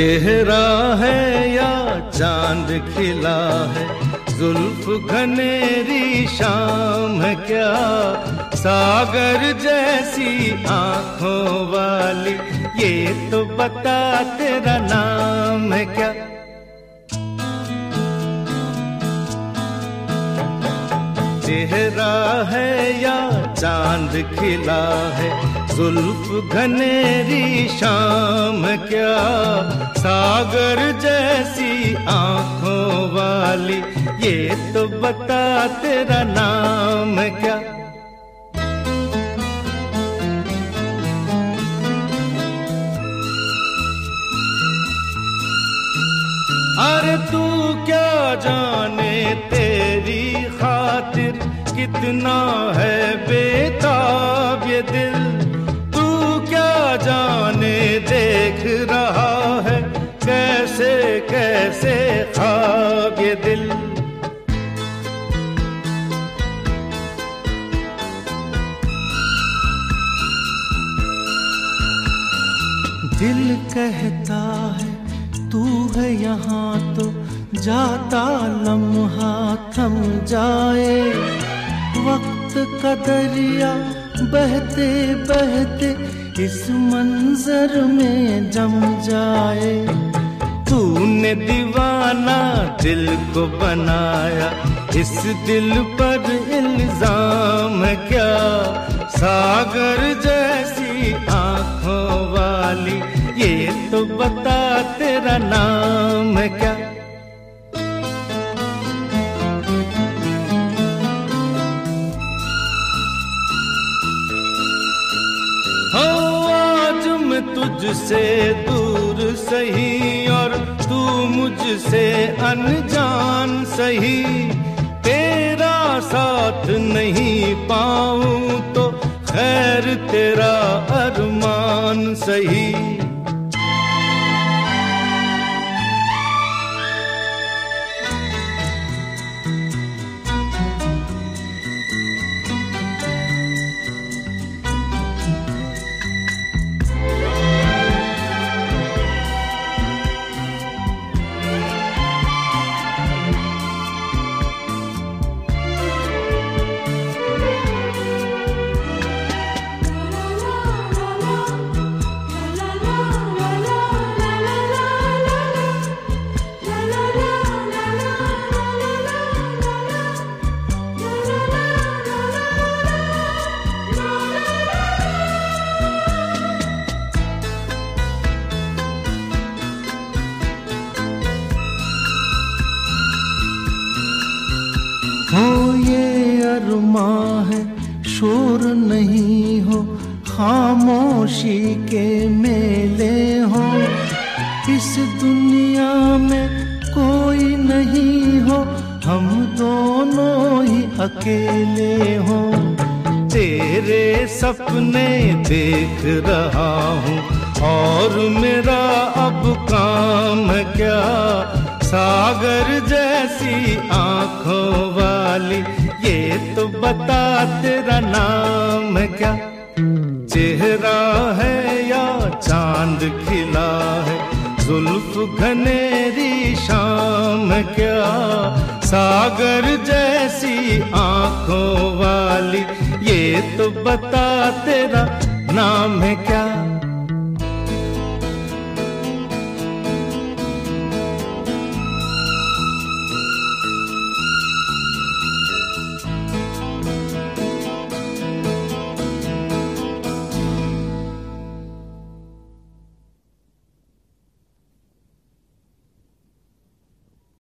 चेहरा है या चांद खिला है, जुल्फ घनेरी शाम है क्या, सागर जैसी आंखों वाली, ये तो बता तेरा नाम है क्या। चेहरा है या चांद खिला है, जुल्फ घनेरी शाम क्या, सागर जैसी आंखों वाली, ये तो बता तेरा नाम क्या। अरे तू क्या जाने तेरी खातिर कितना है बेताब ये दिल, तू क्या जाने देख रहा है कैसे कैसे ख्वाब ये दिल। दिल कहता है तू है यहाँ तो जाता लम्हा थम जाए, वक्त का दरिया बहते बहते इस मंजर में जम जाए। तूने दीवाना दिल को बनाया, इस दिल पर इल्जाम है क्या, सागर जैसी आंखों वाली, ये तो बता तेरा नाम है क्या। हो आज मैं तुझसे दूर सही और तू मुझसे अनजान सही, तेरा साथ नहीं पाऊं तो खैर तेरा अरमान सही। हो ये अरमां है शोर नहीं हो, खामोशी के मेले हो, इस दुनिया में कोई नहीं हो, हम दोनों ही अकेले हो। तेरे सपने देख रहा हूँ और मेरा अब काम है क्या, सागर जैसी आंखों वाली, ये तो बता तेरा नाम है क्या। चेहरा है या चांद खिला है, जुल्फ घनेरी शाम है क्या, सागर जैसी आंखों वाली, ये तो बता तेरा नाम है क्या।